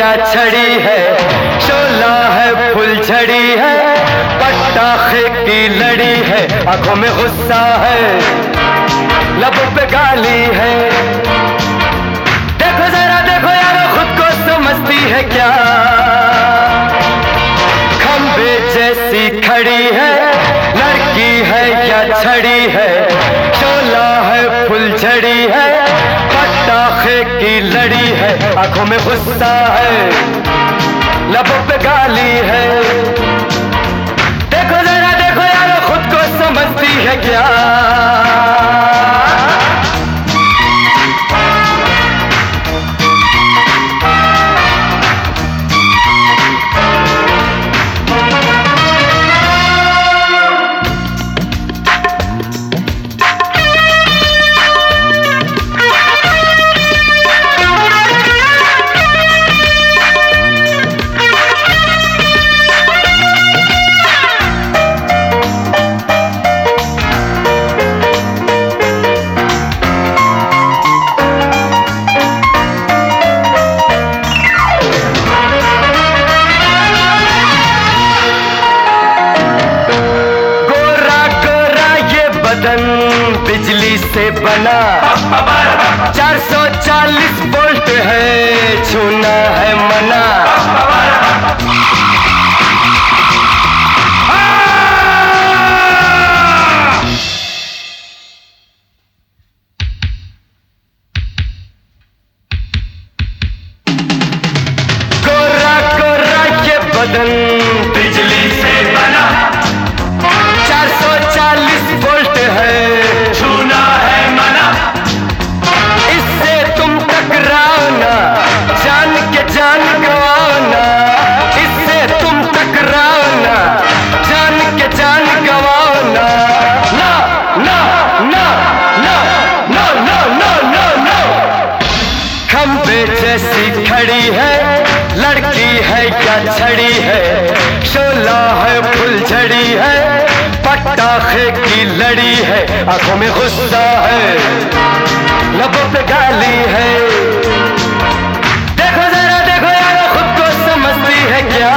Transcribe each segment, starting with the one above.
या छड़ी है, शोला है फुलझड़ी है, पटाखे की लड़ी है, आंखों में गुस्सा है, लबों पे गाली है। देखो जरा देखो यारो खुद को समझती है क्या, खंबे जैसी खड़ी है, लड़की है या छड़ी है, शोला है फुलझड़ी है, पटाखे की लड़ी है, आंखों में गुस्सा है, लबों पे गाली है। देखो जरा देखो यारो खुद को समझती है क्या। बिजली से बना 440 वोल्ट है, छूना है मना। गोरा गोरा ये बदन बिजली से बना, 440 वोल्ट है, छूना है मना। इससे तुम टकराओ ना, जान के जान गवाओ ना, इससे तुम टकराओ ना, जान के जान गवाओ ना। ना ना ना ना ना ना ना ना ना। खंबे जैसी खड़ी है, लड़की है या छड़ी है, शोला है फुलझड़ी है, पटाखे की लड़ी है, आंखों में गुस्सा है, लबों पे गाली है। देखो जरा देखो यारो खुद को समझती है क्या।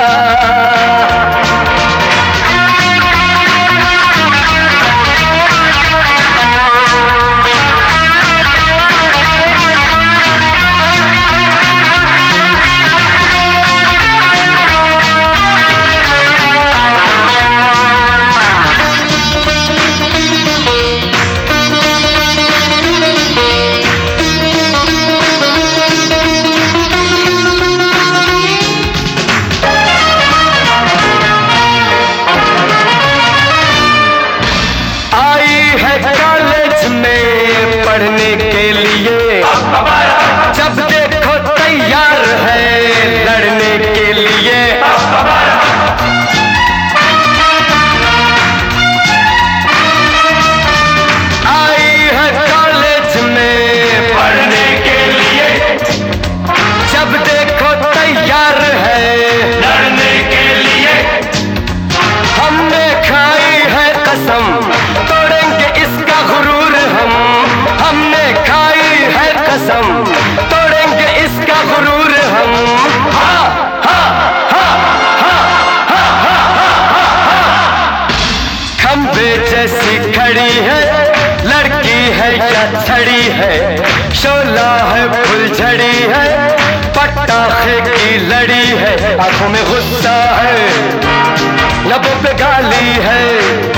पढ़ने के लिए जब देखो तैयार है, लड़ने के लिए। आई है कॉलेज में पढ़ने के लिए, जब देखो तैयार है, लड़ने के लिए। हमने खाई है कसम, तोड़ेंगे इसका गुरूर हम। हमने खाई है कसम, तोड़ेंगे इसका गुरूर हम। हा हा हा हा हा हा हा हा। खंबे जैसी खड़ी है, लड़की है या छड़ी है, शोला है फुलझड़ी है, पटाखे की लड़ी है, आंखों में गुस्सा है, लबों पे गाली है।